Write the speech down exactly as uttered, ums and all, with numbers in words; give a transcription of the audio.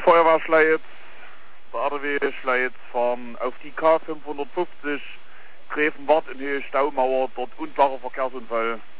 Feuerwehr Schleiz, der R W Schleiz fahren auf die K fünfhundertfünfzig Gräfenwart in Höhe Staumauer, dort unklarer Verkehrsunfall.